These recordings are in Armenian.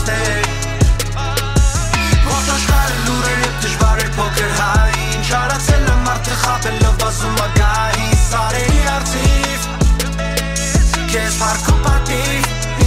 հերոստեր Ողջ աշխարհը լուրեր և դժվար էր փոքր հային Չարացել եմ մարդը խաբելով բազում ագայի Սարերի արծիվ Քեզ փառք ու պատիվ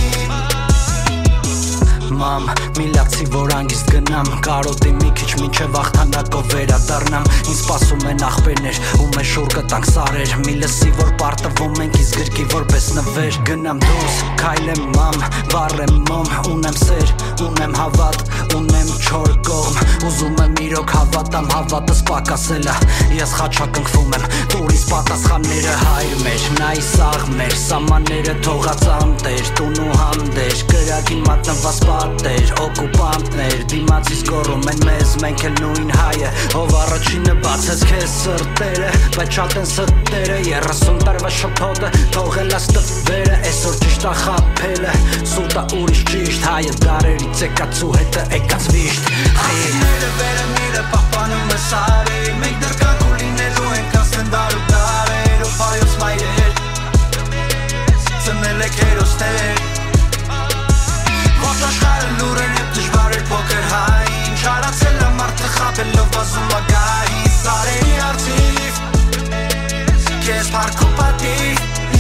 Մամ, մի լացի որ անգիստ գնամ Կարոտի մի քիչ մինչև աղթանակով վերադառնամ Ինձ սպասում են աղբերներ ու մեզ շուռ կտանք սարեր Մի լսի որ պարտվում ենք իս գրկի որպես նվեր Գնամ դուրս, քայլեմ մամ, վառեմ մոմ Ունեմ սեր, ունեմ հավատ, ունեմ չոր կողմ Ուզում եմ իրոք հավատամ, հավատս պակասել է Ես խաչակնքվում եմ, տուր ինձ պատասխանները հայր մեր Նայ սաղ մեր, սամանները թողած անտեր Տուն ու հանդեր, կրակին մատնված պատեր Օկուպանտներ, դիմացից գոռում են մեզ Մենք էլ նույն հայը, ով առաջինը բացեց քեզ սրտերը Բայց շատ են սրտերը, 30 տարվա շփոթը Թողել է ստվերը, այսօր ճիշտ ախապելը Սուտա ուրիշ ճիշտ, հայը դարերից եկած ու հետը եկած վիշտ Ախիները վերը միրը պահպանում է սարեր Մենք դեռ կանք ու լինելու ենք անցնեն դար ու դարեր Ով հայոց մայրեր, ծնել եք հերոստեր Ողջ աշխարհը լուրեր և դժվար էր փոքր հային Չարացել եմ մարդը խաբելով բազում ագայի Սարերի արծիվ Քեզ փառք ու պատիվ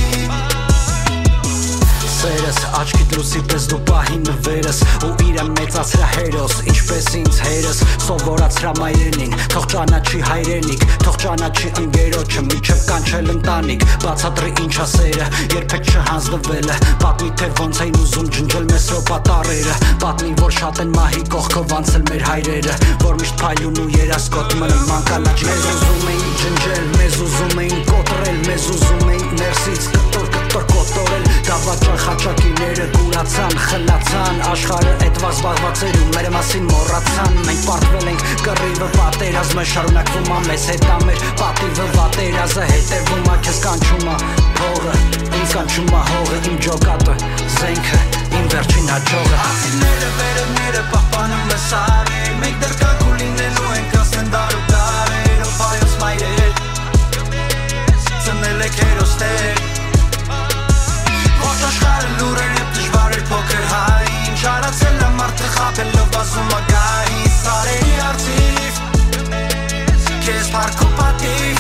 Սերս, աչքիդ լուսի պես դու պահի նվերս Ու իրեն մեծացրա հերոս, ինչպես ինձ հերս Սովորացրա մայրենին, թող ճանաչի հայրենիք Թող ճանաչի ընկերոջը, միջև կանչել ընտանիք Բացատրի ինչա սերը, երբեք չհանձնվելը Պատմի թե ոնց էին ուզում ջնջել մեզ ռոպատարերը Պատմի որ շատ են մահի կողքով անցել մեր հայրերը Որ միշտ փայլուն ու երասկոտ մնում մանկանաչ Մեզ ուզում էին ջնջել, մեզ ուզում էին կոտրել Մեզ ուզում էին ներսից կտոր կոտորել Դավաճան խաչակիները կուրացան, խլացան Աշխարհը էդվա զբաղված էր ու մեր մասին մոռացան Մենք պարտվել ենք կռիվը պատերազմը շարունակվում է մեզ հետ ամեր Պատիվը վատերազը հետևում է քեզ կանչում է փողը Ինձ կանչում է հողը, իմ ջոկատը, զենքը, իմ վերջին հաջողը Ախիները վերևները պահպանում է սարեր Մենք դեռ կանք ու լինելու ենք անցնեն դար ու դարեր Ով հայոց մայրեր, ծնել եք հերոստեր Ողջ աշխարհը լուրեր և դժվար էր փոքր հային Չարացել եմ մարդը խաբելով բազում ագայի Սարերի արծիվ Քեզ փառք ու պատիվ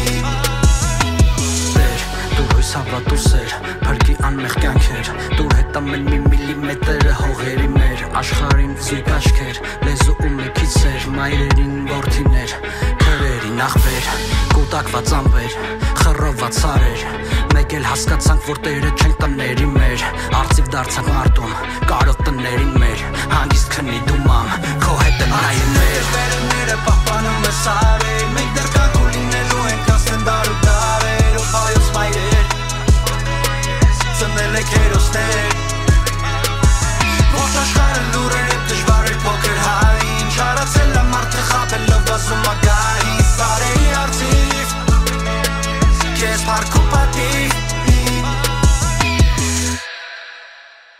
Սեր, դու հույս հավատ ու սեր Փրկի անմեղ կյանքեր Դուր հետ ամեն մի միլիմետրը հողերի մեր Աշխարհին զույգ աչքեր Լեզու ու մի քիչ սեր Մայրերին որդիներ Քրերին աղբեր Կուտակված ամբեր Խռոված սարեր Մեկ էլ հասկացանք, որ տերը չենք տների մեր Արծիվ դարձանք մարդում, կարոտ տներին մեր Հանգիստ քնի դու մամ, քո հետ եմ նայում մեր